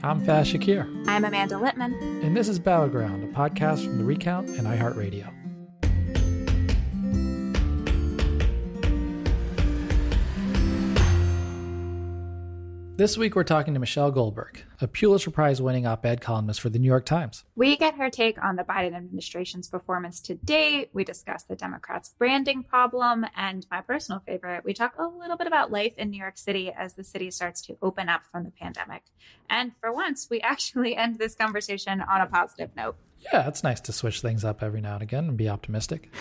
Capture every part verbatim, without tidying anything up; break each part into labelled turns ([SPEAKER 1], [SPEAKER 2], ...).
[SPEAKER 1] I'm Faz Shakir.
[SPEAKER 2] I'm Amanda Littman.
[SPEAKER 1] And this is Battleground, a podcast from The Recount and iHeartRadio. This week, we're talking to Michelle Goldberg, a Pulitzer Prize-winning op-ed columnist for The New York Times.
[SPEAKER 2] We get her take on the Biden administration's performance to date. We discuss the Democrats' branding problem. And my personal favorite, we talk a little bit about life in New York City as the city starts to open up from the pandemic. And for once, we actually end this conversation on a positive note.
[SPEAKER 1] Yeah, it's nice to switch things up every now and again and be optimistic.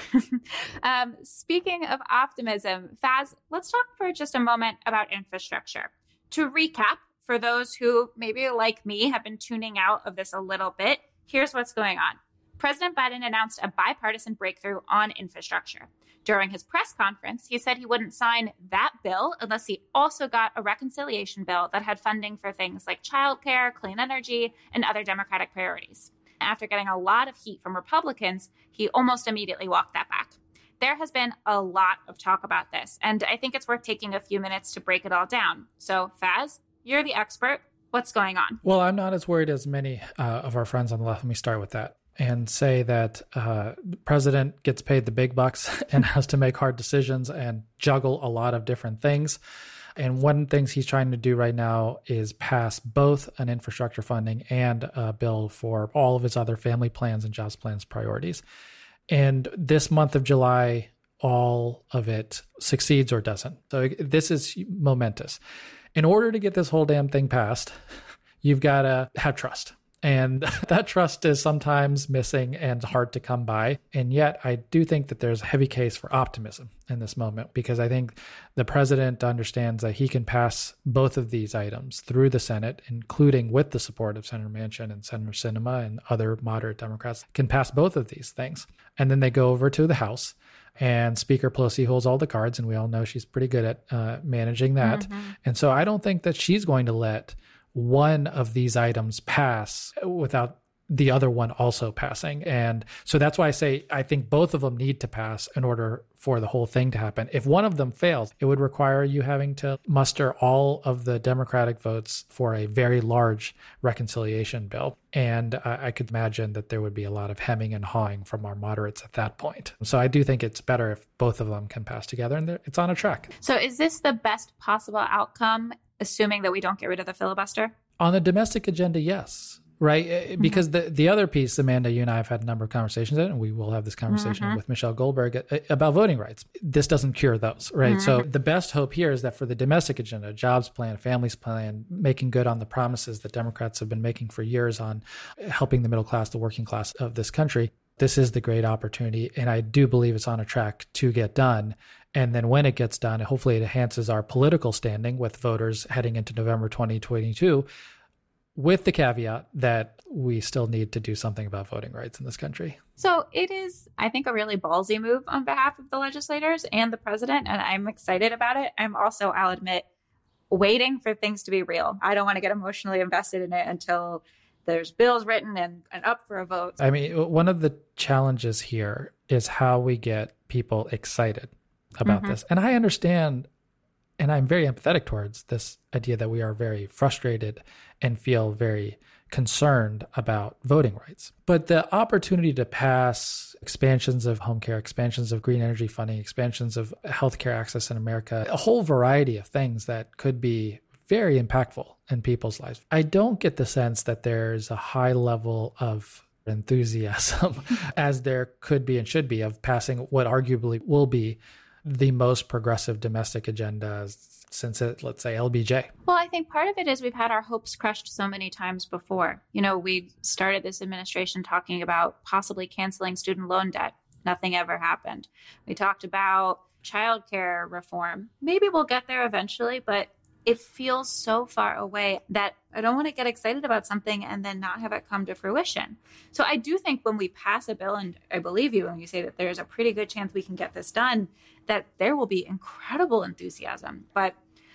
[SPEAKER 2] um, speaking of optimism, Faz, let's talk for just a moment about infrastructure. To recap, for those who maybe like me have been tuning out of this a little bit, here's what's going on. President Biden announced a bipartisan breakthrough on infrastructure. During his press conference, he said he wouldn't sign that bill unless he also got a reconciliation bill that had funding for things like childcare, clean energy, and other Democratic priorities. After getting a lot of heat from Republicans, he almost immediately walked that back. There has been a lot of talk about this, and I think it's worth taking a few minutes to break it all down. So, Faz, you're the expert. What's going on?
[SPEAKER 1] Well, I'm not as worried as many uh, of our friends on the left. Let me start with that and say that uh, the president gets paid the big bucks and has to make hard decisions and juggle a lot of different things. And one of the things he's trying to do right now is pass both an infrastructure funding and a bill for all of his other family plans and jobs plans priorities. And this month of July, all of it succeeds or doesn't. So this is momentous. In order to get this whole damn thing passed, you've got to have trust. And that trust is sometimes missing and hard to come by. And yet I do think that there's a heavy case for optimism in this moment, because I think the president understands that he can pass both of these items through the Senate, including with the support of Senator Manchin and Senator Sinema and other moderate Democrats, can pass both of these things. And then they go over to the House, and Speaker Pelosi holds all the cards, and we all know she's pretty good at uh, managing that. Mm-hmm. And so I don't think that she's going to let one of these items pass without the other one also passing. And so that's why I say I think both of them need to pass in order for the whole thing to happen. If one of them fails, it would require you having to muster all of the Democratic votes for a very large reconciliation bill. And uh, I could imagine that there would be a lot of hemming and hawing from our moderates at that point. So I do think it's better if both of them can pass together, and it's on a track.
[SPEAKER 2] So is this the best possible outcome, assuming that we don't get rid of the filibuster?
[SPEAKER 1] On the domestic agenda, yes. Right? Because mm-hmm. the, the other piece, Amanda, you and I have had a number of conversations in, and we will have this conversation mm-hmm. with Michelle Goldberg about voting rights. This doesn't cure those, right? Mm-hmm. So the best hope here is that for the domestic agenda, jobs plan, families plan, making good on the promises that Democrats have been making for years on helping the middle class, the working class of this country, this is the great opportunity. And I do believe it's on a track to get done. And then when it gets done, hopefully it enhances our political standing with voters heading into November twenty twenty-two, with the caveat that we still need to do something about voting rights in this country.
[SPEAKER 2] So it is, I think, a really ballsy move on behalf of the legislators and the president, and I'm excited about it. I'm also, I'll admit, waiting for things to be real. I don't want to get emotionally invested in it until there's bills written and, and up for a vote.
[SPEAKER 1] I mean, one of the challenges here is how we get people excited about mm-hmm. this. And I understand, and I'm very empathetic towards this idea that we are very frustrated and feel very concerned about voting rights. But the opportunity to pass expansions of home care, expansions of green energy funding, expansions of healthcare access in America, a whole variety of things that could be very impactful in people's lives. I don't get the sense that there's a high level of enthusiasm, as there could be and should be, of passing what arguably will be the most progressive domestic agenda since, it, let's say, L B J.
[SPEAKER 2] Well, I think part of it is we've had our hopes crushed so many times before. You know, we started this administration talking about possibly canceling student loan debt. Nothing ever happened. We talked about childcare reform. Maybe we'll get there eventually, but it feels so far away that I don't want to get excited about something and then not have it come to fruition. So I do think when we pass a bill, and I believe you when you say that there's a pretty good chance we can get this done, that there will be incredible enthusiasm. But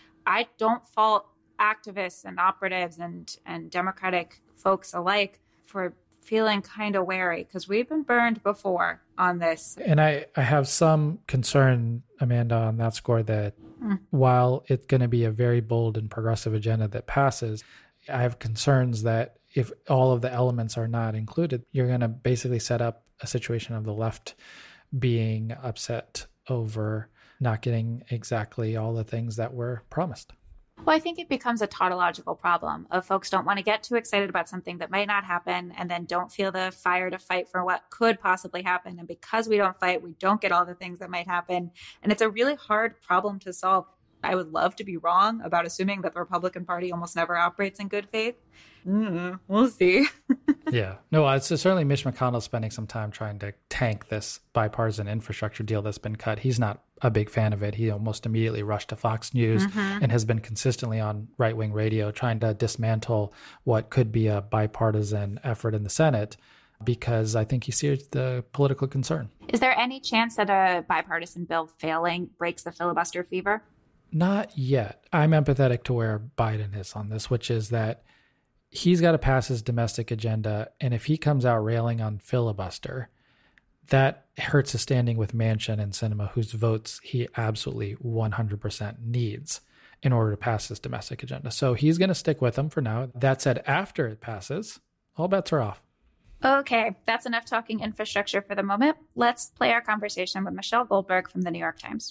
[SPEAKER 2] I don't fault activists and operatives and, and Democratic folks alike for feeling kind of wary, because we've been burned before on this.
[SPEAKER 1] And I, I have some concern, Amanda, on that score that mm. while it's going to be a very bold and progressive agenda that passes, I have concerns that if all of the elements are not included, you're going to basically set up a situation of the left being upset over not getting exactly all the things that were promised.
[SPEAKER 2] Well, I think it becomes a tautological problem of folks don't want to get too excited about something that might not happen and then don't feel the fire to fight for what could possibly happen. And because we don't fight, we don't get all the things that might happen. And it's a really hard problem to solve. I would love to be wrong about assuming that the Republican Party almost never operates in good faith. Mm, we'll see.
[SPEAKER 1] Yeah. No, it's certainly Mitch McConnell spending some time trying to tank this bipartisan infrastructure deal that's been cut. He's not a big fan of it. He almost immediately rushed to Fox News mm-hmm. and has been consistently on right-wing radio trying to dismantle what could be a bipartisan effort in the Senate because I think he sees the political concern.
[SPEAKER 2] Is there any chance that a bipartisan bill failing breaks the filibuster fever?
[SPEAKER 1] Not yet. I'm empathetic to where Biden is on this, which is that he's got to pass his domestic agenda. And if he comes out railing on filibuster, that hurts his standing with Manchin and Sinema, whose votes he absolutely one hundred percent needs in order to pass his domestic agenda. So he's going to stick with them for now. That said, after it passes, all bets are off.
[SPEAKER 2] Okay, that's enough talking infrastructure for the moment. Let's play our conversation with Michelle Goldberg from the New York Times.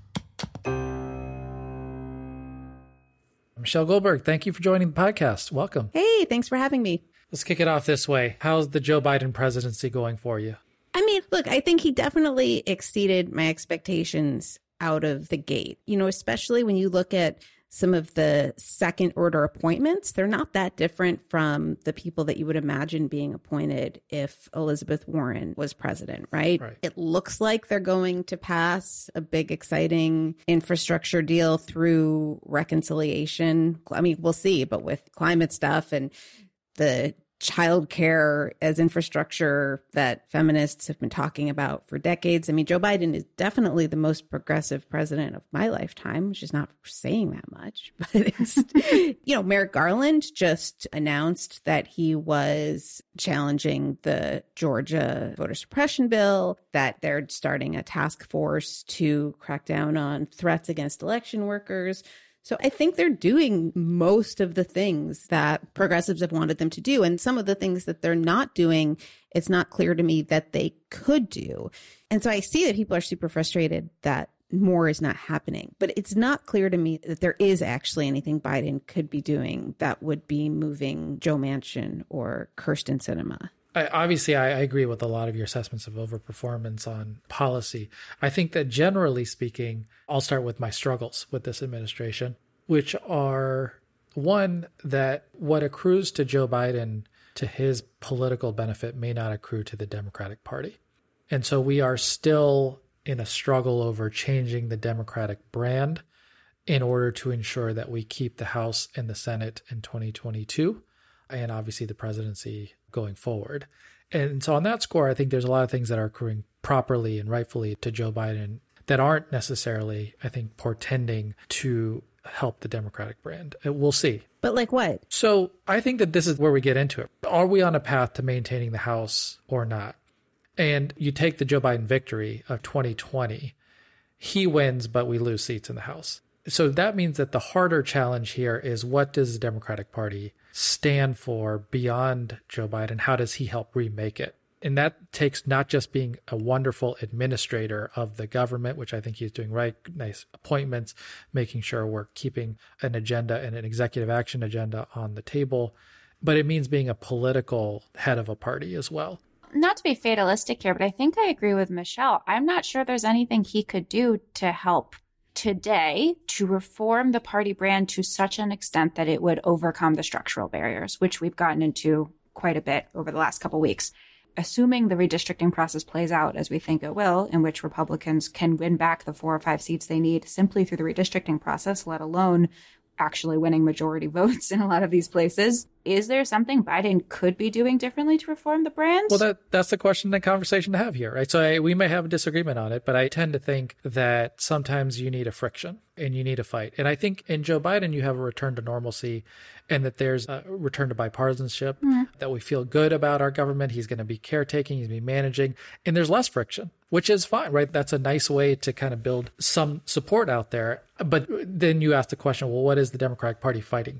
[SPEAKER 1] Michelle Goldberg, thank you for joining the podcast. Welcome.
[SPEAKER 3] Hey, thanks for having me.
[SPEAKER 1] Let's kick it off this way. How's the Joe Biden presidency going for you?
[SPEAKER 3] I mean, look, I think he definitely exceeded my expectations out of the gate, you know, especially when you look at some of the second order appointments. They're not that different from the people that you would imagine being appointed if Elizabeth Warren was president, right?
[SPEAKER 1] Right.
[SPEAKER 3] It looks like they're going to pass a big, exciting infrastructure deal through reconciliation. I mean, we'll see, but with climate stuff and the childcare as infrastructure that feminists have been talking about for decades. I mean, Joe Biden is definitely the most progressive president of my lifetime, which is not saying that much, but it's, you know, Merrick Garland just announced that he was challenging the Georgia voter suppression bill, that they're starting a task force to crack down on threats against election workers. So I think they're doing most of the things that progressives have wanted them to do. And some of the things that they're not doing, it's not clear to me that they could do. And so I see that people are super frustrated that more is not happening. But it's not clear to me that there is actually anything Biden could be doing that would be moving Joe Manchin or Kyrsten Sinema.
[SPEAKER 1] I, obviously, I, I agree with a lot of your assessments of overperformance on policy. I think that generally speaking, I'll start with my struggles with this administration, which are, one, that what accrues to Joe Biden to his political benefit may not accrue to the Democratic Party. And so we are still in a struggle over changing the Democratic brand in order to ensure that we keep the House and the Senate in twenty twenty-two, and obviously the presidency going forward. And so on that score, I think there's a lot of things that are accruing properly and rightfully to Joe Biden that aren't necessarily, I think, portending to help the Democratic brand. We'll see.
[SPEAKER 3] But like what?
[SPEAKER 1] So I think that this is where we get into it. Are we on a path to maintaining the House or not? And you take the Joe Biden victory of twenty twenty, he wins, but we lose seats in the House. So that means that the harder challenge here is, what does the Democratic Party stand for beyond Joe Biden? How does he help remake it? And that takes not just being a wonderful administrator of the government, which I think he's doing right, nice appointments, making sure we're keeping an agenda and an executive action agenda on the table, but it means being a political head of a party as well.
[SPEAKER 2] Not to be fatalistic here, but I think I agree with Michelle. I'm not sure there's anything he could do to help today to reform the party brand to such an extent that it would overcome the structural barriers, which we've gotten into quite a bit over the last couple of weeks. Assuming the redistricting process plays out as we think it will, in which Republicans can win back the four or five seats they need simply through the redistricting process, let alone actually winning majority votes in a lot of these places. Is there something Biden could be doing differently to reform the brand?
[SPEAKER 1] Well, that that's the question and conversation to have here, right? So I, we may have a disagreement on it, but I tend to think that sometimes you need a friction and you need a fight. And I think in Joe Biden, you have a return to normalcy and that there's a return to bipartisanship, mm-hmm. that we feel good about our government. He's going to be caretaking, he's going to be managing, and there's less friction, which is fine, right? That's a nice way to kind of build some support out there. But then you ask the question, well, what is the Democratic Party fighting for?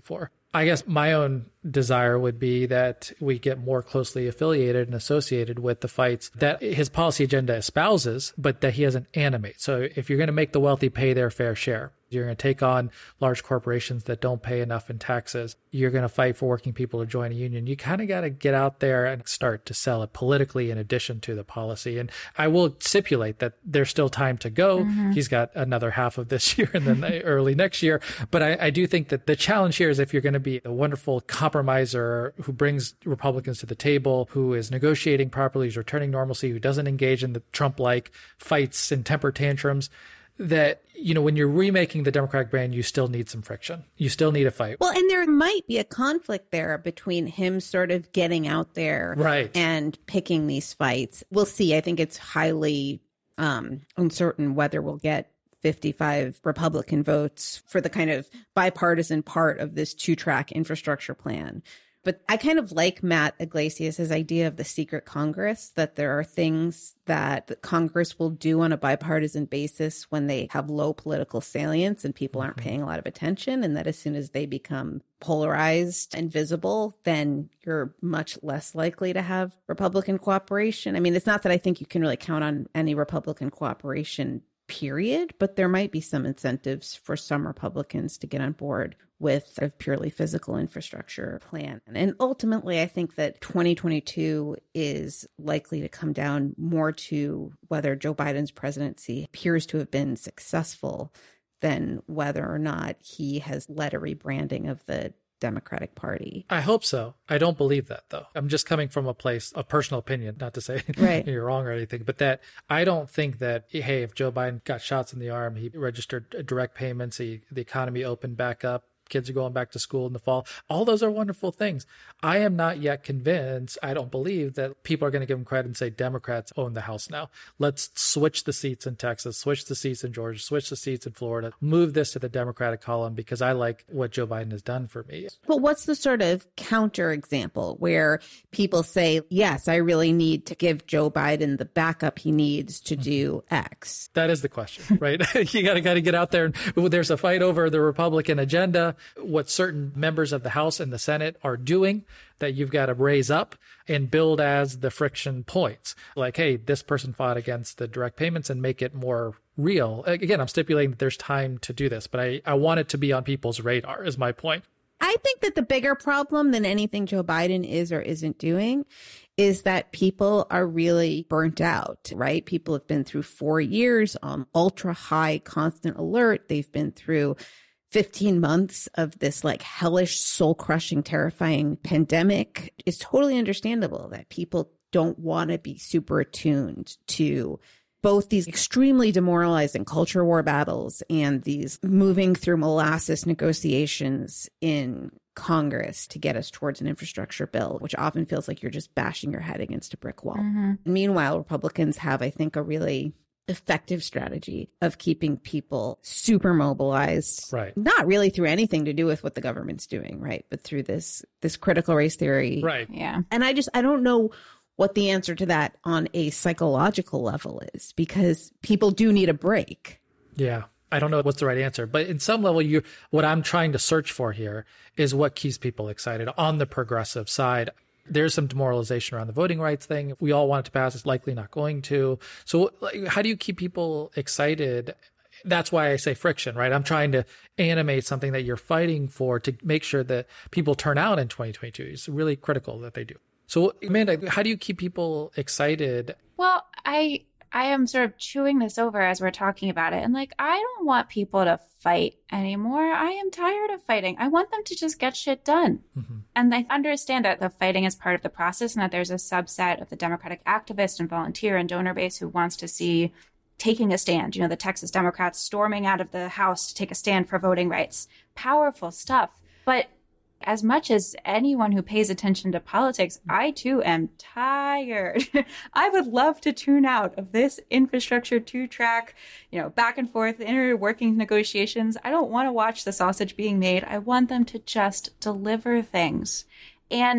[SPEAKER 1] I guess my own desire would be that we get more closely affiliated and associated with the fights that his policy agenda espouses, but that he doesn't animate. So if you're going to make the wealthy pay their fair share, you're going to take on large corporations that don't pay enough in taxes, you're going to fight for working people to join a union, you kind of got to get out there and start to sell it politically in addition to the policy. And I will stipulate that there's still time to go. Mm-hmm. He's got another half of this year and then early next year. But I, I do think that the challenge here is if you're going to be a wonderful compromiser who brings Republicans to the table, who is negotiating properly, who's returning normalcy, who doesn't engage in the Trump-like fights and temper tantrums, that, you know, when you're remaking the Democratic brand, you still need some friction. You still need a fight.
[SPEAKER 3] Well, and there might be a conflict there between him sort of getting out there
[SPEAKER 1] right.
[SPEAKER 3] and picking these fights. We'll see. I think it's highly um, uncertain whether we'll get fifty-five Republican votes for the kind of bipartisan part of this two-track infrastructure plan. But I kind of like Matt Iglesias' idea of the secret Congress, that there are things that Congress will do on a bipartisan basis when they have low political salience and people aren't paying a lot of attention, and that as soon as they become polarized and visible, then you're much less likely to have Republican cooperation. I mean, it's not that I think you can really count on any Republican cooperation, period, but there might be some incentives for some Republicans to get on board with a purely physical infrastructure plan. And ultimately, I think that twenty twenty-two is likely to come down more to whether Joe Biden's presidency appears to have been successful than whether or not he has led a rebranding of the Democratic Party.
[SPEAKER 1] I hope so. I don't believe that, though. I'm just coming from a place of personal opinion, not to say
[SPEAKER 3] right.
[SPEAKER 1] you're wrong or anything, but that I don't think that, hey, if Joe Biden got shots in the arm, he registered direct payments, he, the economy opened back up, kids are going back to school in the fall. All those are wonderful things. I am not yet convinced, I don't believe that people are going to give him credit and say Democrats own the House now. Let's switch the seats in Texas, switch the seats in Georgia, switch the seats in Florida, move this to the Democratic column because I like what Joe Biden has done for me.
[SPEAKER 3] But what's the sort of counter example where people say, yes, I really need to give Joe Biden the backup he needs to do X?
[SPEAKER 1] That is the question, right? you got to got to get out there. And there's a fight over the Republican agenda, what certain members of the House and the Senate are doing that you've got to raise up and build as the friction points. Like, hey, this person fought against the direct payments and make it more real. Again, I'm stipulating that there's time to do this, but I, I want it to be on people's radar is my point.
[SPEAKER 3] I think that the bigger problem than anything Joe Biden is or isn't doing is that people are really burnt out, right? People have been through four years on ultra high constant alert. They've been through fifteen months of this like hellish, soul crushing, terrifying pandemic. It's totally understandable that people don't want to be super attuned to both these extremely demoralizing culture war battles and these moving through molasses negotiations in Congress to get us towards an infrastructure bill, which often feels like you're just bashing your head against a brick wall. Mm-hmm. Meanwhile, Republicans have, I think, a really effective strategy of keeping people super mobilized,
[SPEAKER 1] right?
[SPEAKER 3] Not really through anything to do with what the government's doing, right? But through this this critical race theory,
[SPEAKER 1] right?
[SPEAKER 2] Yeah.
[SPEAKER 3] And I just I don't know what the answer to that on a psychological level is, because people do need a break.
[SPEAKER 1] Yeah. I don't know what's the right answer, but in some level, you what I'm trying to search for here is what keeps people excited on the progressive side. There's some demoralization around the voting rights thing. We all want it to pass. It's likely not going to. So like, how do you keep people excited? That's why I say friction, right? I'm trying to animate something that you're fighting for to make sure that people turn out in twenty twenty-two. It's really critical that they do. So Amanda, how do you keep people excited?
[SPEAKER 2] Well, I... I am sort of chewing this over as we're talking about it. And like, I don't want people to fight anymore. I am tired of fighting. I want them to just get shit done. Mm-hmm. And I understand that the fighting is part of the process and that there's a subset of the Democratic activist and volunteer and donor base who wants to see taking a stand. You know, the Texas Democrats storming out of the House to take a stand for voting rights. Powerful stuff. But as much as anyone who pays attention to politics, I too am tired. I would love to tune out of this infrastructure two-track, you know, back and forth, inner working negotiations. I don't want to watch the sausage being made. I want them to just deliver things. And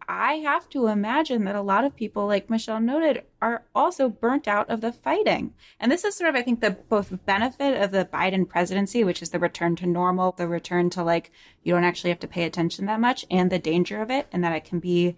[SPEAKER 2] I have to imagine that a lot of people, like Michelle noted, are also burnt out of the fighting. And this is sort of, I think, the both benefit of the Biden presidency, which is the return to normal, the return to like, you don't actually have to pay attention that much, and the danger of it, and that it can be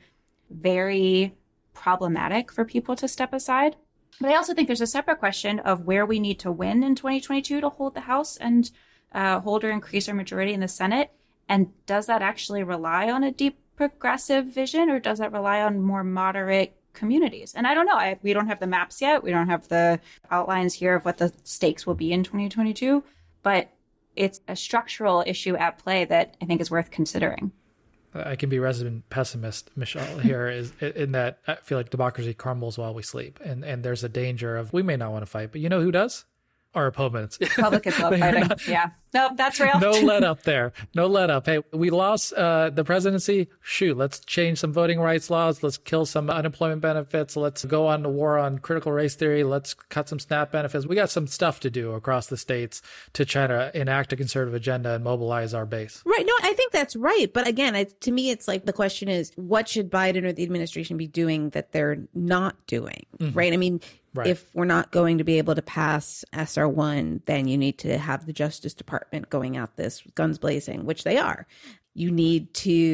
[SPEAKER 2] very problematic for people to step aside. But I also think there's a separate question of where we need to win in twenty twenty-two to hold the House and uh, hold or increase our majority in the Senate. And does that actually rely on a deep progressive vision, or does that rely on more moderate communities? And I don't know. I, we don't have the maps yet. We don't have the outlines here of what the stakes will be in twenty twenty-two. But it's a structural issue at play that I think is worth considering.
[SPEAKER 1] I can be resident pessimist, Michelle, here is in that I feel like democracy crumbles while we sleep. And and there's a danger of we may not want to fight, but you know who does? Our opponents.
[SPEAKER 2] Republicans love fighting. Not, yeah. No, that's real.
[SPEAKER 1] No let up there. No let up. Hey, we lost uh, the presidency. Shoot, let's change some voting rights laws. Let's kill some unemployment benefits. Let's go on to war on critical race theory. Let's cut some SNAP benefits. We got some stuff to do across the states to try to enact a conservative agenda and mobilize our base.
[SPEAKER 3] Right. No, I think that's right. But again, it, to me, it's like the question is, what should Biden or the administration be doing that they're not doing? Mm-hmm. Right. I mean, Right. If we're not going to be able to pass S R one, then you need to have the Justice Department going at this guns blazing, which they are. You need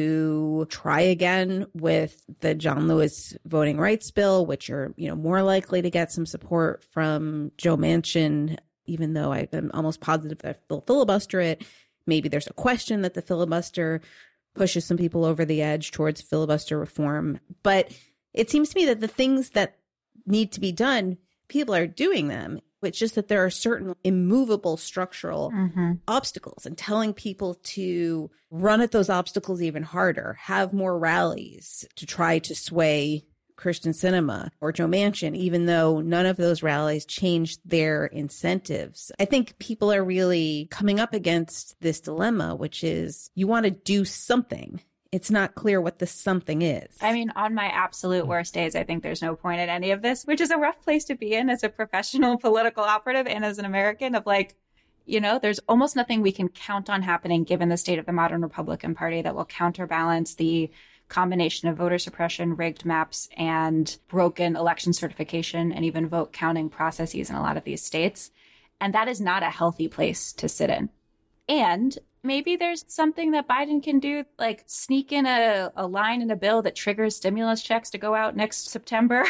[SPEAKER 3] to try again with the John Lewis voting rights bill, which are, you know, more likely to get some support from Joe Manchin, even though I'm almost positive that they'll filibuster it. Maybe there's a question that the filibuster pushes some people over the edge towards filibuster reform. But it seems to me that the things that need to be done, people are doing them. It's just that there are certain immovable structural mm-hmm. obstacles, and telling people to run at those obstacles even harder, have more rallies to try to sway Kyrsten Sinema or Joe Manchin, even though none of those rallies changed their incentives. I think people are really coming up against this dilemma, which is you want to do something. It's not clear what the something is.
[SPEAKER 2] I mean, on my absolute worst days, I think there's no point in any of this, which is a rough place to be in as a professional political operative and as an American, of like, you know, there's almost nothing we can count on happening given the state of the modern Republican Party that will counterbalance the combination of voter suppression, rigged maps, and broken election certification and even vote counting processes in a lot of these states. And that is not a healthy place to sit in. And maybe there's something that Biden can do, like sneak in a, a line in a bill that triggers stimulus checks to go out next September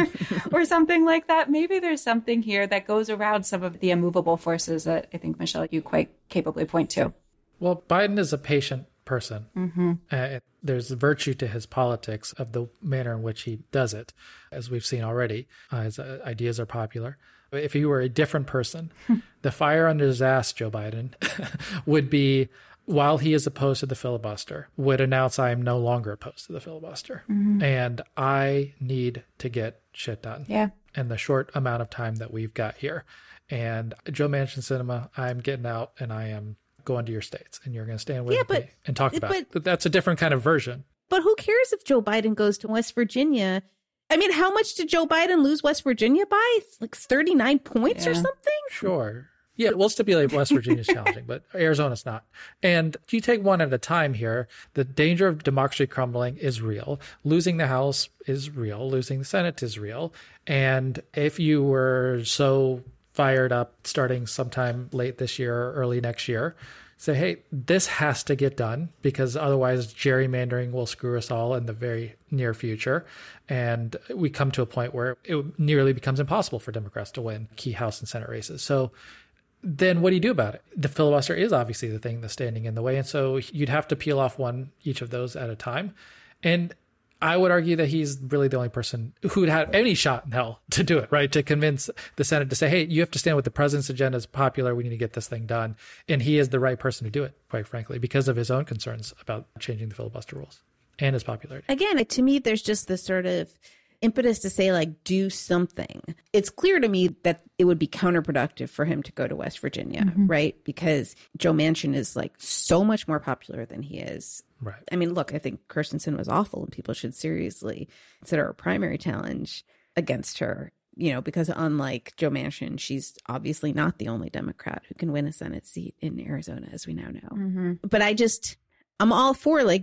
[SPEAKER 2] or something like that. Maybe there's something here that goes around some of the immovable forces that I think, Michelle, you quite capably point to.
[SPEAKER 1] Well, Biden is a patient person. Mm-hmm. Uh, there's virtue to his politics of the manner in which he does it, as we've seen already. Uh, his uh, ideas are popular. If he were a different person, the fire under his ass, Joe Biden, would be, while he is opposed to the filibuster, would announce, I am no longer opposed to the filibuster. Mm-hmm. And I need to get shit done
[SPEAKER 2] yeah.
[SPEAKER 1] in the short amount of time that we've got here. And Joe Manchin Sinema, I'm getting out and I am going to your states and you're going to stand with
[SPEAKER 3] yeah, but,
[SPEAKER 1] me and talk about
[SPEAKER 3] but,
[SPEAKER 1] it. But that's a different kind of version.
[SPEAKER 3] But who cares if Joe Biden goes to West Virginia? I mean, how much did Joe Biden lose West Virginia by? Like thirty-nine points yeah. or something?
[SPEAKER 1] Sure. Yeah, we'll stipulate West Virginia's challenging, but Arizona's not. And you take one at a time here. The danger of democracy crumbling is real. Losing the House is real. Losing the Senate is real. And if you were so fired up starting sometime late this year or early next year, say, hey, this has to get done because otherwise gerrymandering will screw us all in the very near future. And we come to a point where it nearly becomes impossible for Democrats to win key House and Senate races. So then what do you do about it? The filibuster is obviously the thing that's standing in the way. And so you'd have to peel off one, each of those at a time. And I would argue that he's really the only person who would have any shot in hell to do it, right? To convince the Senate to say, hey, you have to stand with the president's agenda is popular. We need to get this thing done. And he is the right person to do it, quite frankly, because of his own concerns about changing the filibuster rules and his popularity.
[SPEAKER 3] Again, to me, there's just this sort of impetus to say, like, do something. It's clear to me that it would be counterproductive for him to go to West Virginia, mm-hmm. right? Because Joe Manchin is like so much more popular than he is.
[SPEAKER 1] Right.
[SPEAKER 3] I mean, look, I think Kyrsten Sinema was awful and people should seriously consider a primary challenge against her, you know, because unlike Joe Manchin, she's obviously not the only Democrat who can win a Senate seat in Arizona, as we now know. Mm-hmm. But I just, I'm all for like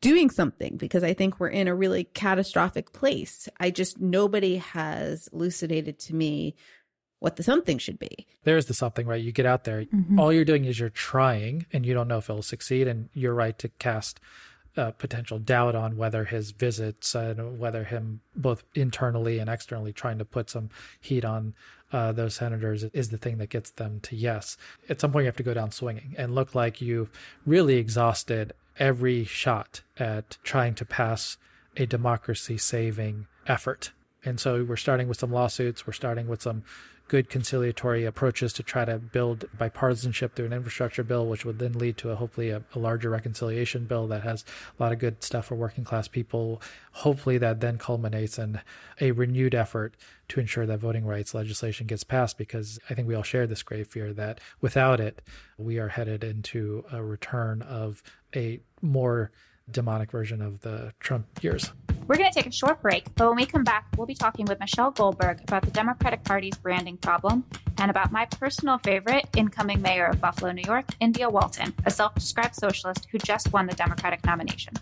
[SPEAKER 3] doing something, because I think we're in a really catastrophic place. I just, nobody has elucidated to me what the something should be.
[SPEAKER 1] There's the something, right? You get out there, mm-hmm. all you're doing is you're trying, and you don't know if it'll succeed. And you're right to cast uh, potential doubt on whether his visits and whether him both internally and externally trying to put some heat on uh, those senators is the thing that gets them to yes. At some point, you have to go down swinging and look like you've really exhausted every shot at trying to pass a democracy-saving effort. And so we're starting with some lawsuits. We're starting with some good conciliatory approaches to try to build bipartisanship through an infrastructure bill, which would then lead to a, hopefully a, a larger reconciliation bill that has a lot of good stuff for working class people. Hopefully that then culminates in a renewed effort to ensure that voting rights legislation gets passed, because I think we all share this grave fear that without it, we are headed into a return of a more demonic version of the Trump years.
[SPEAKER 2] We're going to take a short break, but when we come back, we'll be talking with Michelle Goldberg about the Democratic Party's branding problem and about my personal favorite, incoming mayor of Buffalo, New York, India Walton, a self-described socialist who just won the Democratic nomination.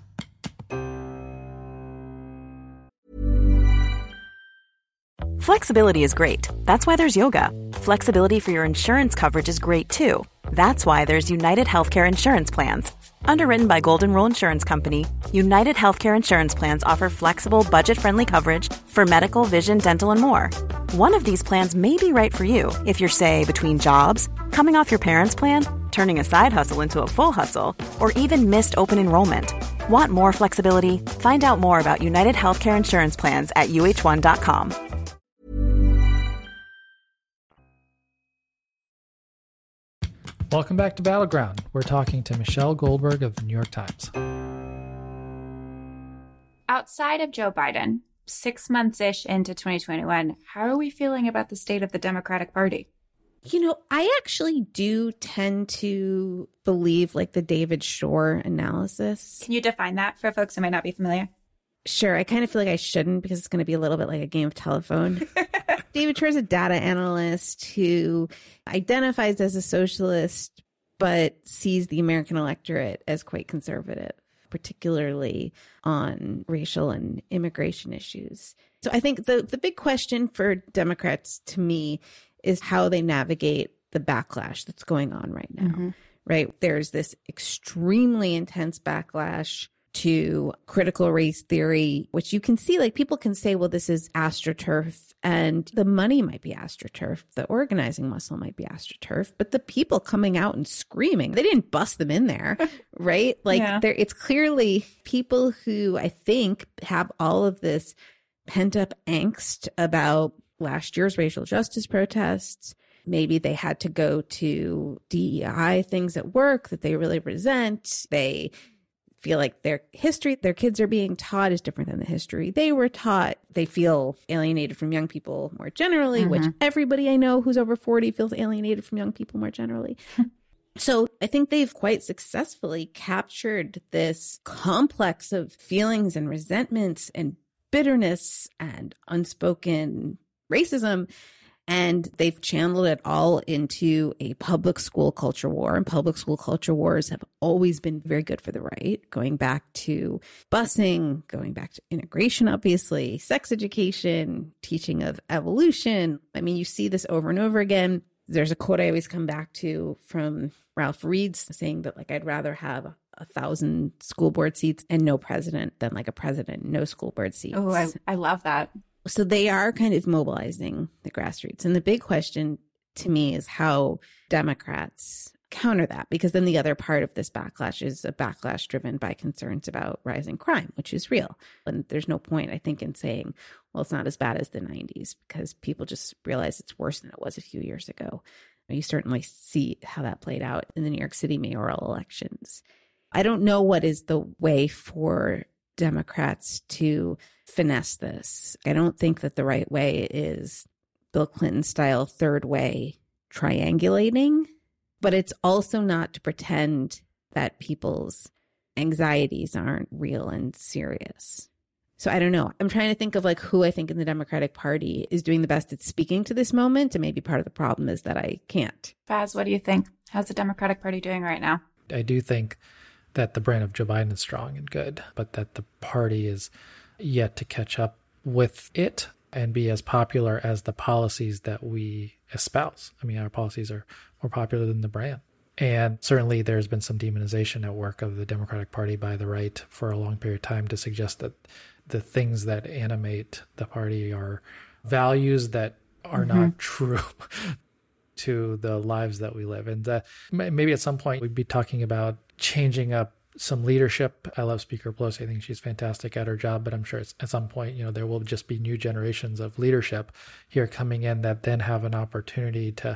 [SPEAKER 4] Flexibility is great. That's why there's yoga. Flexibility for your insurance coverage is great too. That's why there's United Healthcare Insurance Plans. Underwritten by Golden Rule Insurance Company, United Healthcare Insurance Plans offer flexible, budget-friendly coverage for medical, vision, dental, and more. One of these plans may be right for you if you're, say, between jobs, coming off your parents' plan, turning a side hustle into a full hustle, or even missed open enrollment. Want more flexibility? Find out more about United Healthcare Insurance Plans at U H one dot com.
[SPEAKER 1] Welcome back to Battleground. We're talking to Michelle Goldberg of the New York Times.
[SPEAKER 2] Outside of Joe Biden, six months-ish into twenty twenty-one, how are we feeling about the state of the Democratic Party?
[SPEAKER 3] You know, I actually do tend to believe like the David Shor analysis.
[SPEAKER 2] Can you define that for folks who might not be familiar?
[SPEAKER 3] Sure. I kind of feel like I shouldn't, because it's going to be a little bit like a game of telephone. David Shor is a data analyst who identifies as a socialist, but sees the American electorate as quite conservative, particularly on racial and immigration issues. So I think the, the big question for Democrats, to me, is how they navigate the backlash that's going on right now, mm-hmm. right? There's this extremely intense backlash to critical race theory, which you can see, like, people can say, well, this is AstroTurf, and the money might be AstroTurf, the organizing muscle might be AstroTurf, but the people coming out and screaming, they didn't bust them in there, right? Like, yeah. there, it's clearly people who I think have all of this pent up angst about last year's racial justice protests. Maybe they had to go to D E I things at work that they really resent. They feel like their history their kids are being taught is different than the history they were taught. They feel alienated from young people more generally, mm-hmm. which everybody I know who's over forty feels alienated from young people more generally. So I think they've quite successfully captured this complex of feelings and resentments and bitterness and unspoken racism. And they've channeled it all into a public school culture war. And public school culture wars have always been very good for the right, going back to busing, going back to integration, obviously, sex education, teaching of evolution. I mean, you see this over and over again. There's a quote I always come back to from Ralph Reeds saying that, like, I'd rather have a thousand school board seats and no president than like a president, no school board seats.
[SPEAKER 2] Oh, I, I love that.
[SPEAKER 3] So they are kind of mobilizing the grassroots. And the big question to me is how Democrats counter that, because then the other part of this backlash is a backlash driven by concerns about rising crime, which is real. And there's no point, I think, in saying, well, it's not as bad as the nineties, because people just realize it's worse than it was a few years ago. You certainly see how that played out in the New York City mayoral elections. I don't know what is the way for Democrats to finesse this. I don't think that the right way is Bill Clinton style third way triangulating, but it's also not to pretend that people's anxieties aren't real and serious. So I don't know. I'm trying to think of like who I think in the Democratic Party is doing the best at speaking to this moment. And maybe part of the problem is that I can't.
[SPEAKER 2] Faz, what do you think? How's the Democratic Party doing right now?
[SPEAKER 1] I do think that the brand of Joe Biden is strong and good, but that the party is yet to catch up with it and be as popular as the policies that we espouse. I mean, our policies are more popular than the brand. And certainly there's been some demonization at work of the Democratic Party by the right for a long period of time to suggest that the things that animate the party are values that are mm-hmm. not true to the lives that we live. And uh, maybe at some point we'd be talking about changing up some leadership. I love Speaker Pelosi. I think she's fantastic at her job, but I'm sure it's, at some point, you know, there will just be new generations of leadership here coming in that then have an opportunity to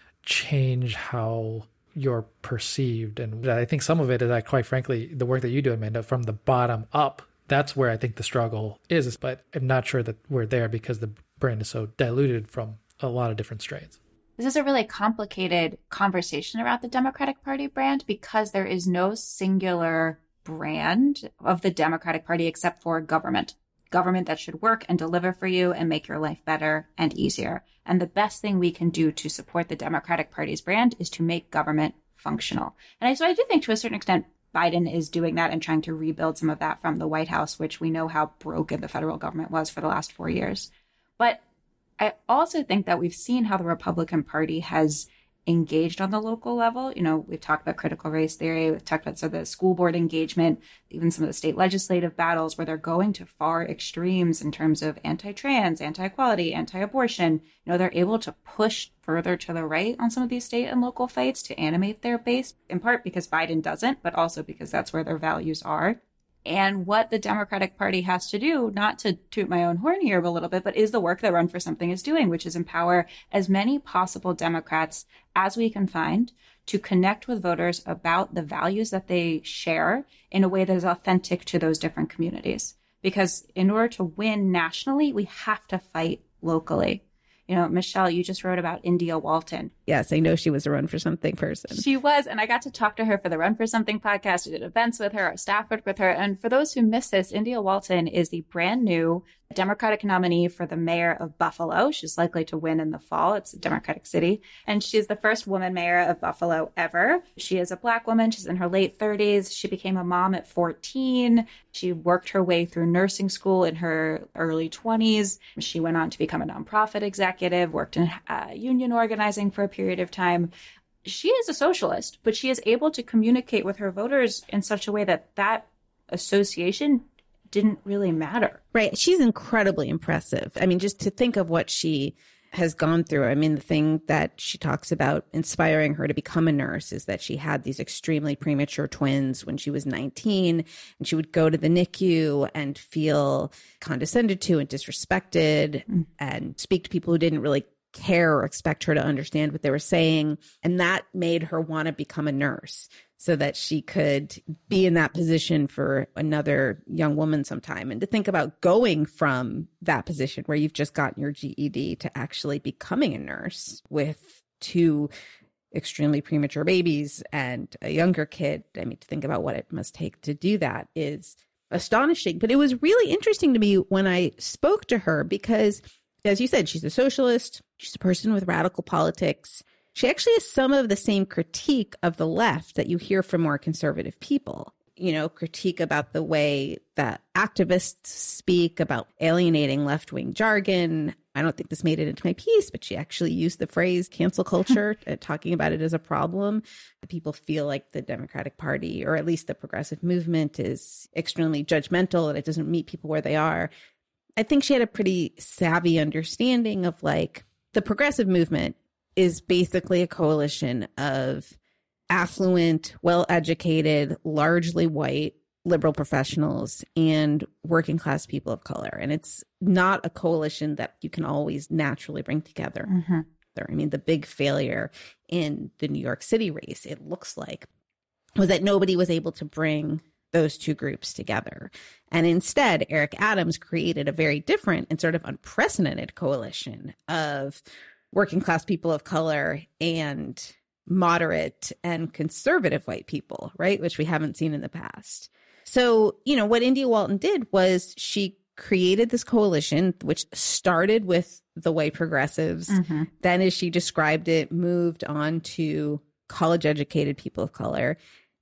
[SPEAKER 1] change how you're perceived. And I think some of it is that, quite frankly, the work that you do, Amanda, from the bottom up, that's where I think the struggle is. But I'm not sure that we're there because the brand is so diluted from a lot of different strains.
[SPEAKER 2] This is a really complicated conversation about the Democratic Party brand because there is no singular brand of the Democratic Party except for government. Government that should work and deliver for you and make your life better and easier. And the best thing we can do to support the Democratic Party's brand is to make government functional. And I, so I do think to a certain extent, Biden is doing that and trying to rebuild some of that from the White House, which we know how broken the federal government was for the last four years. But I also think that we've seen how the Republican Party has engaged on the local level. You know, we've talked about critical race theory. We've talked about some of the school board engagement, even some of the state legislative battles where they're going to far extremes in terms of anti-trans, anti-equality, anti-abortion. You know, they're able to push further to the right on some of these state and local fights to animate their base, in part because Biden doesn't, but also because that's where their values are. And what the Democratic Party has to do, not to toot my own horn here a little bit, but is the work that Run for Something is doing, which is empower as many possible Democrats as we can find to connect with voters about the values that they share in a way that is authentic to those different communities. Because in order to win nationally, we have to fight locally. You know, Michelle, you just wrote about India Walton.
[SPEAKER 3] Yes, I know she was a Run for Something person.
[SPEAKER 2] She was, and I got to talk to her for the Run for Something podcast. We did events with her, our staff worked with her. And for those who missed this, India Walton is the brand new Democratic nominee for the mayor of Buffalo. She's likely to win in the fall. It's a Democratic city. And she's the first woman mayor of Buffalo ever. She is a Black woman. She's in her late thirties. She became a mom at fourteen. She worked her way through nursing school in her early twenties. She went on to become a nonprofit executive, worked in uh, union organizing for a period of time. She is a socialist, but she is able to communicate with her voters in such a way that that association didn't really matter.
[SPEAKER 3] Right. She's incredibly impressive. I mean, just to think of what she has gone through. I mean, the thing that she talks about inspiring her to become a nurse is that she had these extremely premature twins when she was nineteen, and she would go to the N I C U and feel condescended to and disrespected mm. and speak to people who didn't really care or expect her to understand what they were saying. And that made her want to become a nurse so that she could be in that position for another young woman sometime. And to think about going from that position where you've just gotten your G E D to actually becoming a nurse with two extremely premature babies and a younger kid. I mean, to think about what it must take to do that is astonishing. But it was really interesting to me when I spoke to her because, as you said, she's a socialist. She's a person with radical politics. She actually has some of the same critique of the left that you hear from more conservative people. You know, critique about the way that activists speak, about alienating left-wing jargon. I don't think this made it into my piece, but she actually used the phrase cancel culture, talking about it as a problem. People feel like the Democratic Party, or at least the progressive movement, is extremely judgmental and it doesn't meet people where they are. I think she had a pretty savvy understanding of like the progressive movement is basically a coalition of affluent, well-educated, largely white liberal professionals and working class people of color. And it's not a coalition that you can always naturally bring together. Mm-hmm. I mean, the big failure in the New York City race, it looks like, was that nobody was able to bring those two groups together. And instead, Eric Adams created a very different and sort of unprecedented coalition of working class people of color and moderate and conservative white people, right? Which we haven't seen in the past. So, you know, what India Walton did was she created this coalition, which started with the white progressives. Mm-hmm. Then, as she described it, moved on to college educated people of color.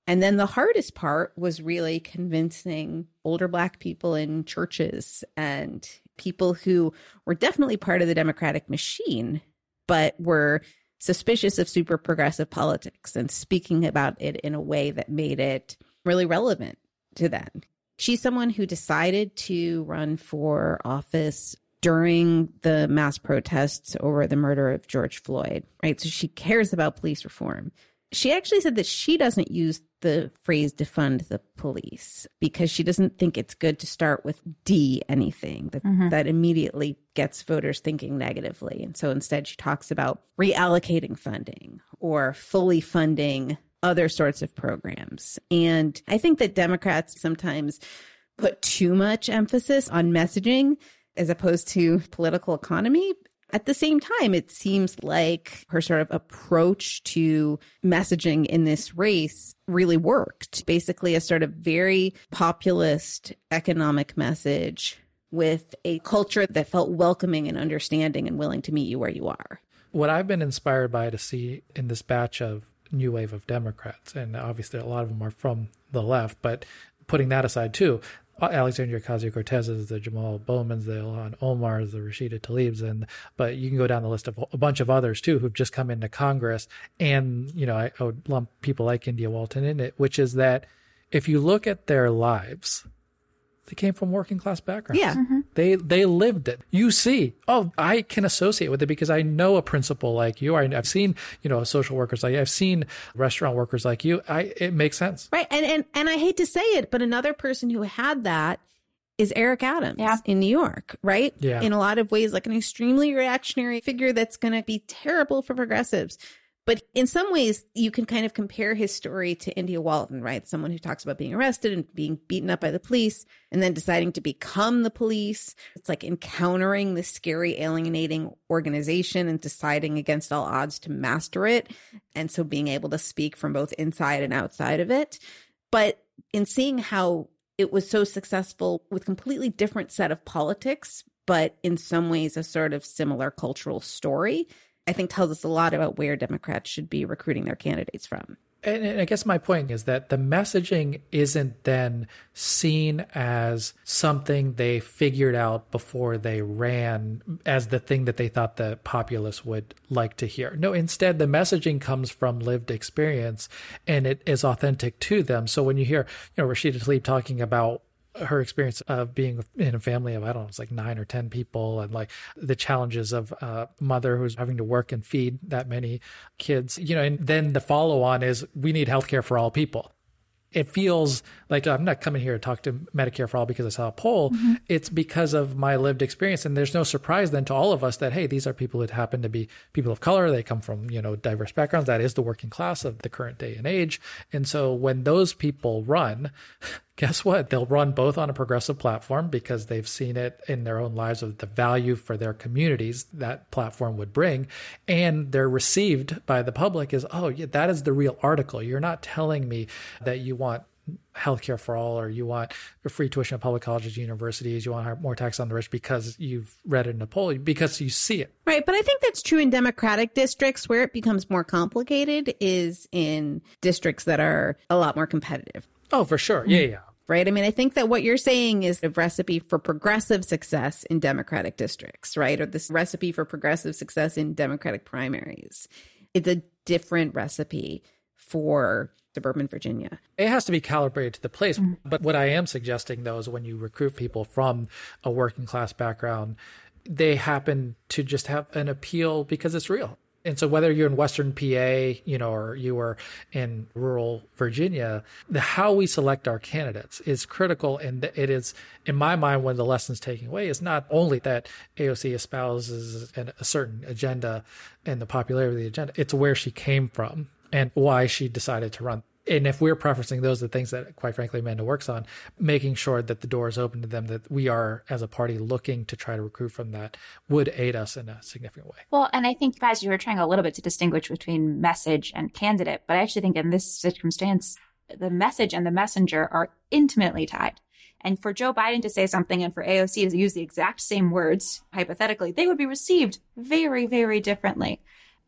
[SPEAKER 3] And then the hardest part was really convincing older Black people in churches and people who were definitely part of the Democratic machine, but were suspicious of super progressive politics and speaking about it in a way that made it really relevant to them. She's someone who decided to run for office during the mass protests over the murder of George Floyd, right? So she cares about police reform. She actually said that she doesn't use the phrase defund the police because she doesn't think it's good to start with D anything that, mm-hmm. that immediately gets voters thinking negatively. And so instead she talks about reallocating funding or fully funding other sorts of programs. And I think that Democrats sometimes put too much emphasis on messaging as opposed to political economy. At the same time, it seems like her sort of approach to messaging in this race really worked. Basically, a sort of very populist economic message with a culture that felt welcoming and understanding and willing to meet you where you are.
[SPEAKER 1] What I've been inspired by to see in this batch of new wave of Democrats, and obviously a lot of them are from the left, but putting that aside too, Alexandria Ocasio-Cortez, the Jamal Bowmans, the Ilhan Omars, the Rashida Tlaibs, and but you can go down the list of a bunch of others too who've just come into Congress, and you know I, I would lump people like India Walton in it, which is that if you look at their lives, they came from working class backgrounds.
[SPEAKER 3] Yeah, mm-hmm.
[SPEAKER 1] they they lived it. You see, oh, I can associate with it because I know a principal like you. I, I've seen you know social workers like you. I've seen restaurant workers like you. I it makes sense,
[SPEAKER 3] right? And and and I hate to say it, but another person who had that is Eric Adams
[SPEAKER 2] yeah.
[SPEAKER 3] in New York, right?
[SPEAKER 1] Yeah.
[SPEAKER 3] In a lot of ways, like an extremely reactionary figure that's going to be terrible for progressives. But in some ways, you can kind of compare his story to India Walton, right? Someone who talks about being arrested and being beaten up by the police and then deciding to become the police. It's like encountering this scary, alienating organization and deciding against all odds to master it. And so being able to speak from both inside and outside of it. But in seeing how it was so successful with completely different set of politics, but in some ways a sort of similar cultural story, I think tells us a lot about where Democrats should be recruiting their candidates from.
[SPEAKER 1] And, and I guess my point is that the messaging isn't then seen as something they figured out before they ran as the thing that they thought the populace would like to hear. No, instead, the messaging comes from lived experience and it is authentic to them. So when you hear, you know, Rashida Tlaib talking about her experience of being in a family of, I don't know, it's like nine or ten people and like the challenges of a mother who's having to work and feed that many kids, you know, and then the follow on is we need healthcare for all people. It feels like I'm not coming here to talk to Medicare for All because I saw a poll. Mm-hmm. It's because of my lived experience. And there's no surprise then to all of us that, hey, these are people that happen to be people of color. They come from, you know, diverse backgrounds. That is the working class of the current day and age. And so when those people run, guess what? They'll run both on a progressive platform because they've seen it in their own lives of the value for their communities that platform would bring. And they're received by the public as, oh, yeah, that is the real article. You're not telling me that you want healthcare for all or you want free tuition at public colleges, universities, you want more tax on the rich because you've read it in a poll, because you see it.
[SPEAKER 3] Right. But I think that's true in Democratic districts. Where it becomes more complicated is in districts that are a lot more competitive.
[SPEAKER 1] Oh, for sure. Yeah, yeah.
[SPEAKER 3] Right. I mean, I think that what you're saying is a recipe for progressive success in Democratic districts, right? Or this recipe for progressive success in Democratic primaries. It's a different recipe for suburban Virginia.
[SPEAKER 1] It has to be calibrated to the place. Mm-hmm. But what I am suggesting, though, is when you recruit people from a working class background, they happen to just have an appeal because it's real. And so whether you're in Western P A, you know, or you are in rural Virginia, the how we select our candidates is critical. And it is, in my mind, one of the lessons taken away is not only that A O C espouses a certain agenda and the popularity of the agenda, it's where she came from and why she decided to run. And if we're preferencing those are the things that, quite frankly, Amanda works on, making sure that the door is open to them, that we are, as a party, looking to try to recruit from that would aid us in a significant way.
[SPEAKER 2] Well, and I think, guys, you were trying a little bit to distinguish between message and candidate, but I actually think in this circumstance, the message and the messenger are intimately tied. And for Joe Biden to say something and for A O C to use the exact same words, hypothetically, they would be received very, very differently.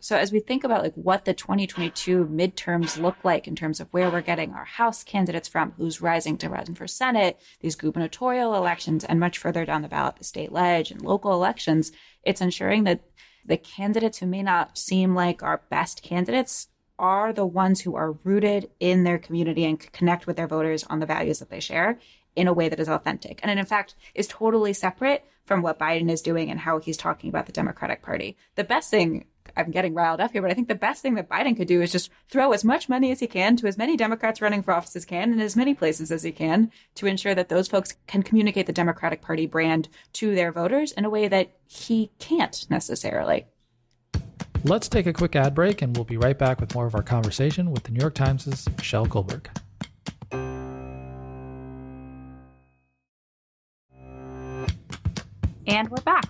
[SPEAKER 2] So as we think about like what the twenty twenty-two midterms look like in terms of where we're getting our House candidates from, who's rising to run for Senate, these gubernatorial elections, and much further down the ballot, the state ledge and local elections, it's ensuring that the candidates who may not seem like our best candidates are the ones who are rooted in their community and connect with their voters on the values that they share in a way that is authentic. And in fact, is totally separate from what Biden is doing and how he's talking about the Democratic Party. The best thing, I'm getting riled up here, but I think the best thing that Biden could do is just throw as much money as he can to as many Democrats running for office as can in as many places as he can to ensure that those folks can communicate the Democratic Party brand to their voters in a way that he can't necessarily.
[SPEAKER 1] Let's take a quick ad break, and we'll be right back with more of our conversation with the New York Times' Michelle Goldberg.
[SPEAKER 2] And we're back.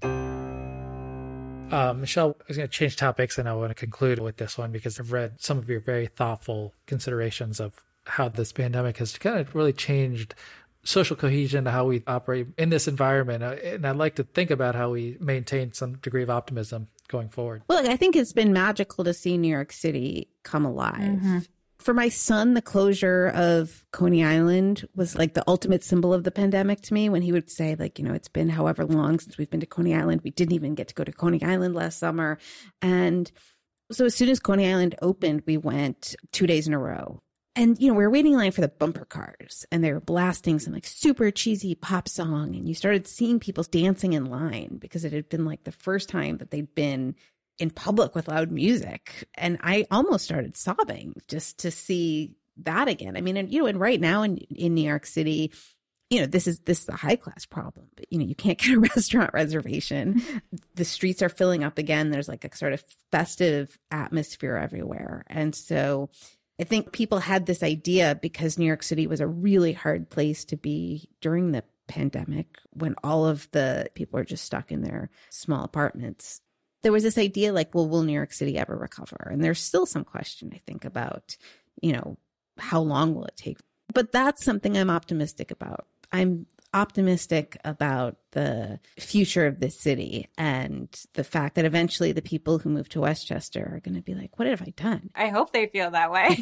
[SPEAKER 1] Uh, Michelle, I was going to change topics, and I want to conclude with this one because I've read some of your very thoughtful considerations of how this pandemic has kind of really changed social cohesion, how we operate in this environment. And I'd like to think about how we maintain some degree of optimism going forward.
[SPEAKER 3] Well, I think it's been magical to see New York City come alive. Mm-hmm. For my son, the closure of Coney Island was like the ultimate symbol of the pandemic to me, when he would say, like, you know, it's been however long since we've been to Coney Island. We didn't even get to go to Coney Island last summer. And so as soon as Coney Island opened, we went two days in a row. And, you know, we were waiting in line for the bumper cars, and they were blasting some like super cheesy pop song. And you started seeing people dancing in line because it had been like the first time that they'd been in public with loud music. And I almost started sobbing just to see that again. I mean, and, you know, and right now in, in New York City, you know, this is this is a high class problem. But, you know, you can't get a restaurant reservation. The streets are filling up again. There's like a sort of festive atmosphere everywhere. And so I think people had this idea because New York City was a really hard place to be during the pandemic, when all of the people are just stuck in their small apartments. There was this idea like, well, will New York City ever recover? And there's still some question, I think, about, you know, how long will it take? But that's something I'm optimistic about. I'm optimistic about the future of this city and the fact that eventually the people who move to Westchester are going to be like, what have I done?
[SPEAKER 2] I hope they feel that way.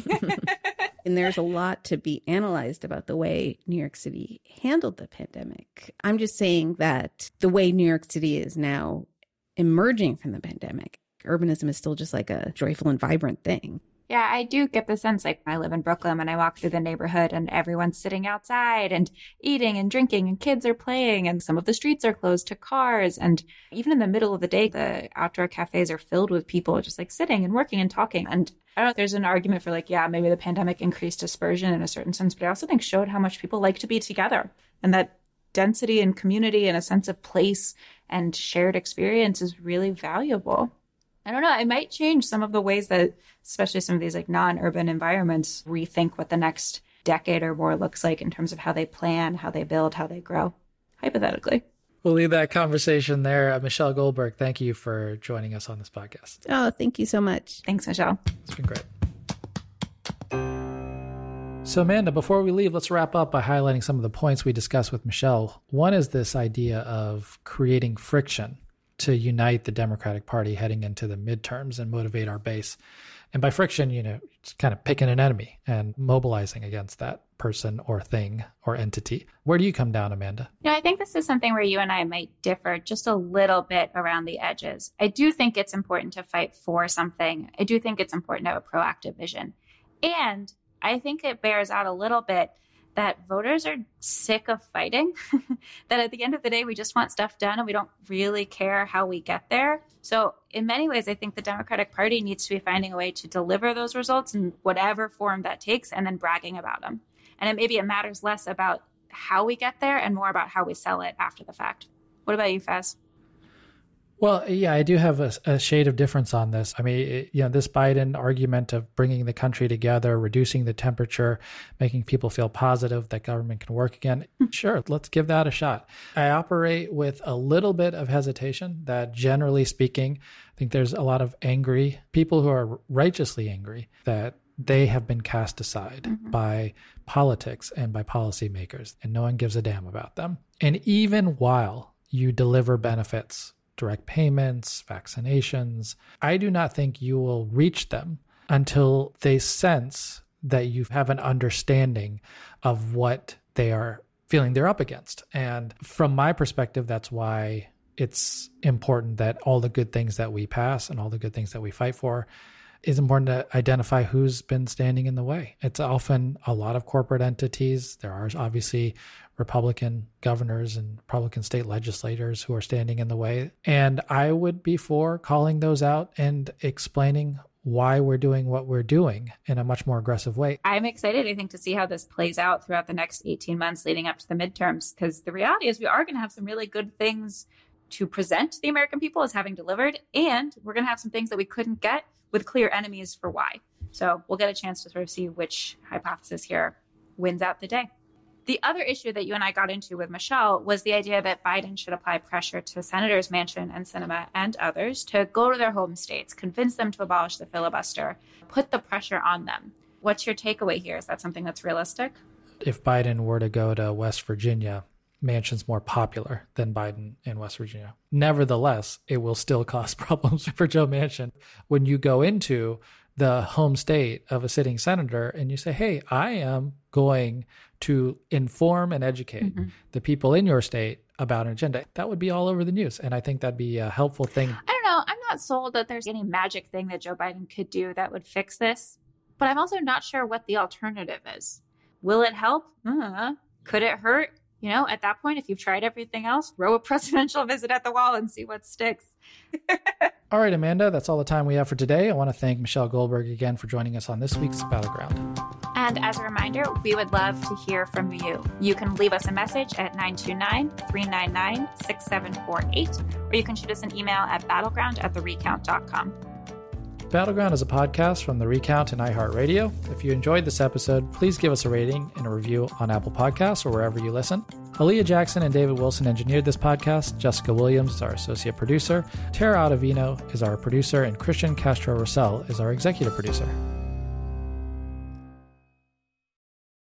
[SPEAKER 3] And there's a lot to be analyzed about the way New York City handled the pandemic. I'm just saying that the way New York City is now emerging from the pandemic, urbanism is still just like a joyful and vibrant thing.
[SPEAKER 2] Yeah, I do get the sense, like, I live in Brooklyn and I walk through the neighborhood and everyone's sitting outside and eating and drinking and kids are playing and some of the streets are closed to cars. And even in the middle of the day, the outdoor cafes are filled with people just like sitting and working and talking. And I don't know, there's an argument for like, yeah, maybe the pandemic increased dispersion in a certain sense, but I also think showed how much people like to be together, and that density and community and a sense of place and shared experience is really valuable. I don't know, it might change some of the ways that, especially some of these like non-urban environments, rethink what the next decade or more looks like in terms of how they plan, how they build, how they grow, hypothetically.
[SPEAKER 1] We'll leave that conversation there. Uh, Michelle Goldberg, thank you for joining us on this podcast.
[SPEAKER 3] Oh, thank you so much.
[SPEAKER 2] Thanks, Michelle.
[SPEAKER 1] It's been great. So, Amanda, before we leave, let's wrap up by highlighting some of the points we discussed with Michelle. One is this idea of creating friction to unite the Democratic Party heading into the midterms and motivate our base. And by friction, you know, it's kind of picking an enemy and mobilizing against that person or thing or entity. Where do you come down, Amanda?
[SPEAKER 2] You know, I think this is something where you and I might differ just a little bit around the edges. I do think it's important to fight for something. I do think it's important to have a proactive vision. And I think it bears out a little bit that voters are sick of fighting, that at the end of the day, we just want stuff done and we don't really care how we get there. So in many ways, I think the Democratic Party needs to be finding a way to deliver those results in whatever form that takes and then bragging about them. And it, maybe it matters less about how we get there and more about how we sell it after the fact. What about you, Faz?
[SPEAKER 1] Well, yeah, I do have a, a shade of difference on this. I mean, it, you know, this Biden argument of bringing the country together, reducing the temperature, making people feel positive that government can work again. Sure, let's give that a shot. I operate with a little bit of hesitation that, generally speaking, I think there's a lot of angry people who are righteously angry that they have been cast aside mm-hmm. by politics and by policymakers, and no one gives a damn about them. And even while you deliver benefits direct payments, vaccinations. I do not think you will reach them until they sense that you have an understanding of what they are feeling they're up against. And from my perspective, that's why it's important that all the good things that we pass and all the good things that we fight for is important to identify who's been standing in the way. It's often a lot of corporate entities. There are obviously Republican governors and Republican state legislators who are standing in the way. And I would be for calling those out and explaining why we're doing what we're doing in a much more aggressive way.
[SPEAKER 2] I'm excited, I think, to see how this plays out throughout the next eighteen months leading up to the midterms, because the reality is we are going to have some really good things to present to the American people as having delivered, and we're going to have some things that we couldn't get with clear enemies for why. So we'll get a chance to sort of see which hypothesis here wins out the day. The other issue that you and I got into with Michelle was the idea that Biden should apply pressure to Senators Manchin and Sinema and others to go to their home states, convince them to abolish the filibuster, put the pressure on them. What's your takeaway here? Is that something that's realistic?
[SPEAKER 1] If Biden were to go to West Virginia, Manchin's more popular than Biden in West Virginia. Nevertheless, it will still cause problems for Joe Manchin. When you go into the home state of a sitting senator and you say, hey, I am going to inform and educate mm-hmm. the people in your state about an agenda, that would be all over the news. And I think that'd be a helpful thing.
[SPEAKER 2] I don't know. I'm not sold that there's any magic thing that Joe Biden could do that would fix this, but I'm also not sure what the alternative is. Will it help? Uh, could it hurt? You know, at that point, if you've tried everything else, throw a presidential visit at the wall and see what sticks.
[SPEAKER 1] All right, Amanda, that's all the time we have for today. I want to thank Michelle Goldberg again for joining us on this week's Battleground.
[SPEAKER 2] And as a reminder, we would love to hear from you. You can leave us a message at nine two nine, three nine nine, six seven four eight, or you can shoot us an email at battleground at the recount dot com.
[SPEAKER 1] Battleground is a podcast from The Recount and iHeartRadio. If you enjoyed this episode, please give us a rating and a review on Apple Podcasts or wherever you listen. Aaliyah Jackson and David Wilson engineered this podcast. Jessica Williams is our associate producer. Tara Ottavino is our producer, and Christian Castro Russell is our executive producer.